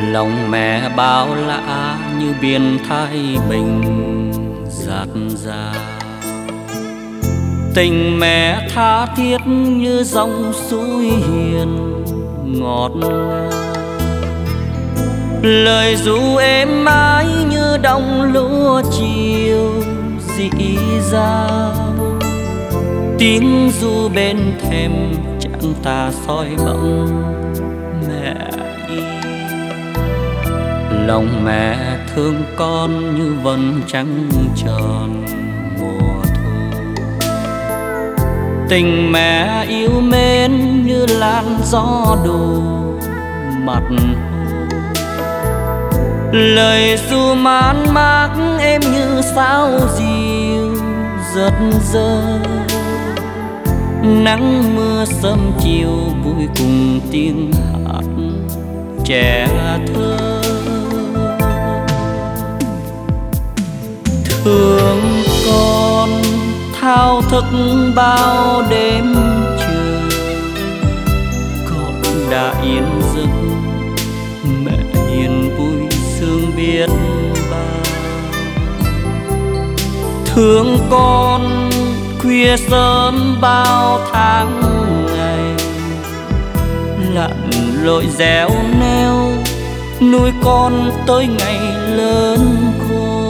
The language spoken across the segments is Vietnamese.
Lòng mẹ bao la như biển Thái Bình dạt dào, tình mẹ tha thiết như dòng suối hiền ngọt ngào. Lời ru êm ái như đồng lúa chiều dĩ dào, tiếng ru bên thềm chẳng tà soi bóng mẹ yêu. Lòng mẹ thương con như vầng trăng tròn mùa thu, tình mẹ yêu mến như làn gió đủ mặt. Lời ru man mác em như sao diều giật giơ, nắng mưa sớm chiều vui cùng tiếng hát trẻ thơ. Thương con thao thức bao đêm trường, con đã yên giấc mẹ hiền vui sương biết bao. Thương con khuya sớm bao tháng ngày, lặn lội dẻo neo nuôi con tới ngày lớn khôn.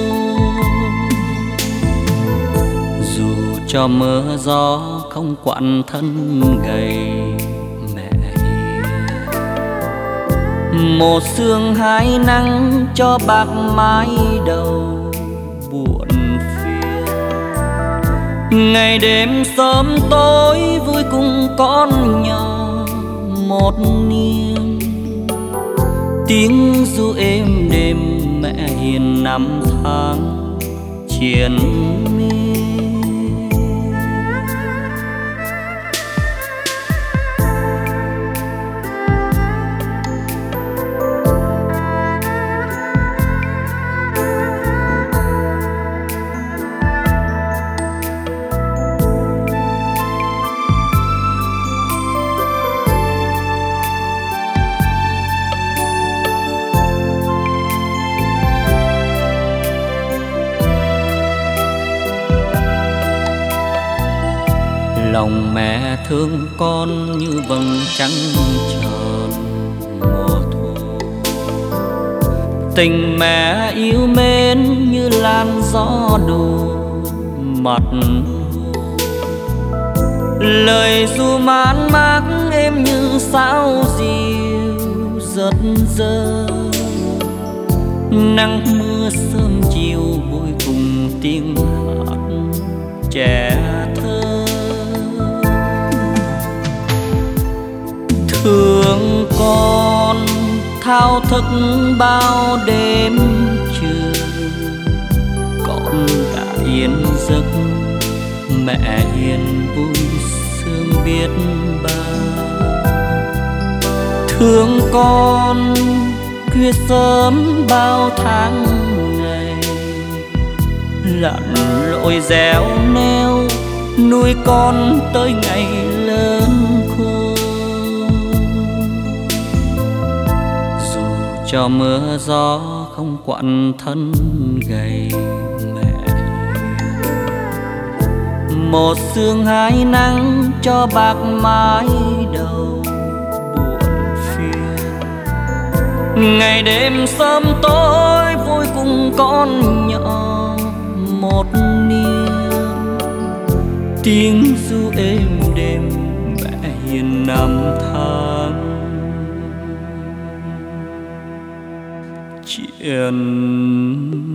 Dù cho mưa gió không quặn thân gầy mẹ hiền, một sương hai nắng cho bạc mái đầu buồn phiền. Ngày đêm sớm tối vui cùng con nhỏ một niềm, tiếng ru êm đêm mẹ hiền năm tháng triền miên. Lòng mẹ thương con như vầng trăng tròn mùa thu, tình mẹ yêu mến như làn gió đủ mặt. Lời ru man mác em như sao diều giật giơ, nắng mưa sớm chiều vui cùng tiếng hát trẻ thơ. Thương con thao thức bao đêm trường, con đã yên giấc mẹ hiền vui sương biết bao. Thương con khuya sớm bao tháng ngày, lặn lội dẻo neo nuôi con tới ngày lớn khôn. Cho mưa gió không quặn thân gầy mẹ hiền, một sương hai nắng cho bạc mái đầu buồn phiền. Ngày đêm sớm tối vui cùng con nhỏ một niềm, tiếng ru êm đêm mẹ hiền năm tháng triền